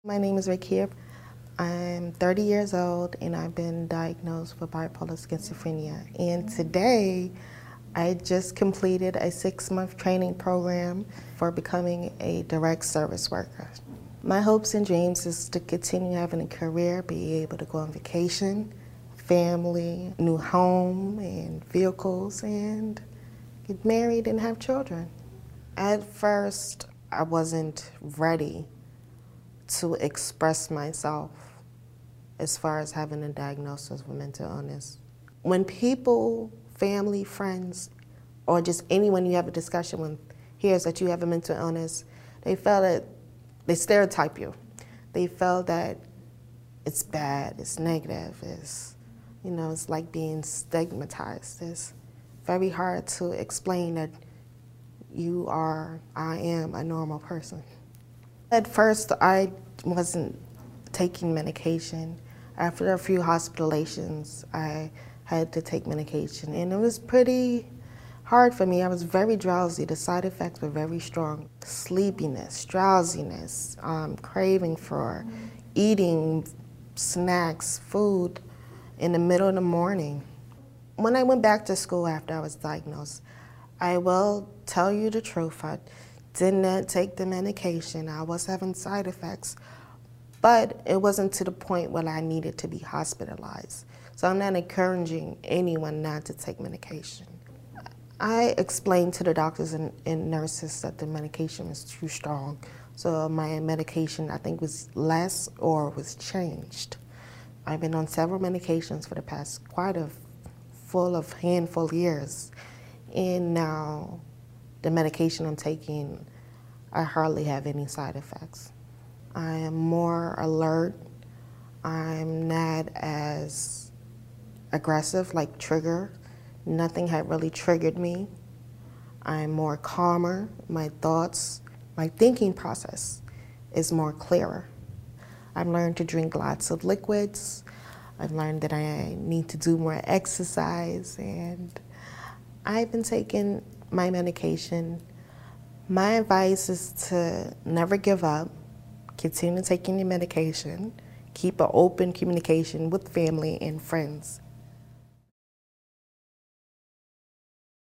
My name is Rakia. I'm 30 years old and I've been diagnosed with bipolar schizophrenia. And today, I just completed a 6-month training program for becoming a direct service worker. My hopes and dreams is to continue having a career, be able to go on vacation, family, new home and vehicles, and get married and have children. At first, I wasn't ready to express myself as far as having a diagnosis of mental illness. When people, family, friends, or just anyone you have a discussion with hears that you have a mental illness, they stereotype you. They feel that it's bad, it's negative, it's like being stigmatized. It's very hard to explain that I am a normal person. At first, I wasn't taking medication. After a few hospitalizations, I had to take medication, and it was pretty hard for me. I was very drowsy. The side effects were very strong. Sleepiness, drowsiness, craving for eating snacks, food in the middle of the morning. When I went back to school after I was diagnosed, I will tell you the truth. I did not take the medication. I was having side effects, but it wasn't to the point where I needed to be hospitalized. So I'm not encouraging anyone not to take medication. I explained to the doctors and nurses that the medication was too strong. So my medication, I think, was less or was changed. I've been on several medications for the past handful of years. And now the medication I'm taking, I hardly have any side effects. I am more alert. I'm not as aggressive, like trigger. Nothing had really triggered me. I'm more calmer. My thoughts, my thinking process is more clearer. I've learned to drink lots of liquids. I've learned that I need to do more exercise, and I've been taking my medication. My advice is to never give up, continue taking your medication, keep an open communication with family and friends.